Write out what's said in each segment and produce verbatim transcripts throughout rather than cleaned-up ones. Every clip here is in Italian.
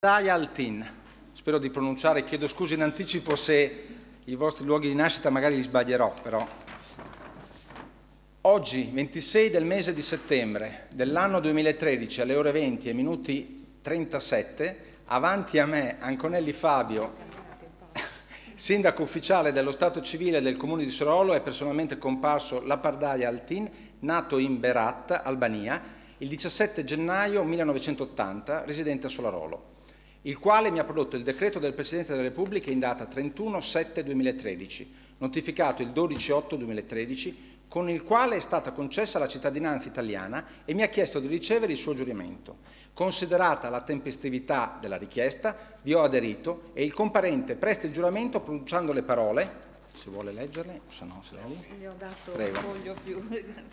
Pardaia Altin, spero di pronunciare, chiedo scusa in anticipo se i vostri luoghi di nascita magari li sbaglierò, però. Oggi, ventisei del mese di settembre dell'anno duemilatredici, alle ore venti e minuti trentasette, avanti a me Anconelli Fabio, sindaco ufficiale dello Stato civile del Comune di Sorolo, è personalmente comparso la Pardaia Altin, nato in Berat, Albania, il diciassette gennaio millenovecentottanta, residente a Solarolo, il quale mi ha prodotto il decreto del Presidente della Repubblica in data trentuno sette duemilatredici, notificato il dodici otto duemilatredici, con il quale è stata concessa la cittadinanza italiana e mi ha chiesto di ricevere il suo giuramento. Considerata la tempestività della richiesta, vi ho aderito e il comparente presta il giuramento pronunciando le parole, se vuole leggerle, se no se lei. Gli ho dato Prego. un foglio più.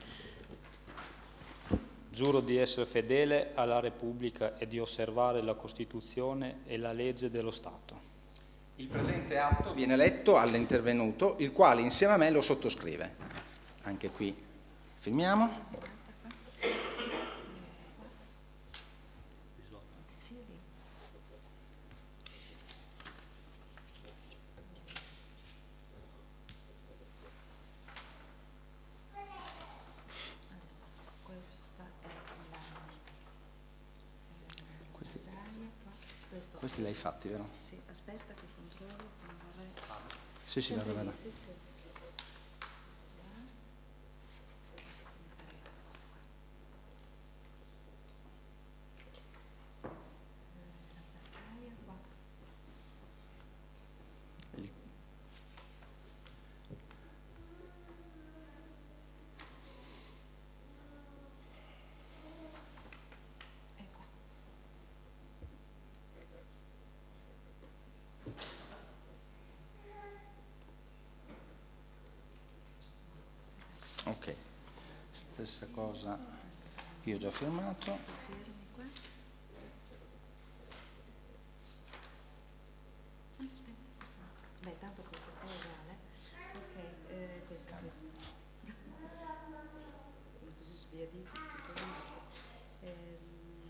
Giuro di essere fedele alla Repubblica e di osservare la Costituzione e la legge dello Stato. Il presente atto viene letto all'intervenuto, il quale insieme a me lo sottoscrive. Anche qui filmiamo. Questi li hai fatti, vero? Sì, aspetta che controllo. Sì, sì, vado, vado. Sì, sì. Ok, stessa cosa, io ho già firmato. Beh, tanto questo è uguale. Ok, eh, questa, questa. Così sbiaditi sti ehm,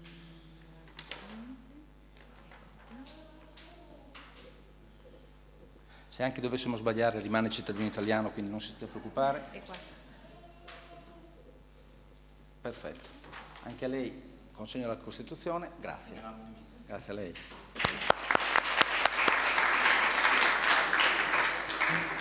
Se anche dovessimo sbagliare rimane cittadino italiano, quindi non si deve preoccupare. E qua. Perfetto. Anche a lei consegno la Costituzione. Grazie. Grazie a lei.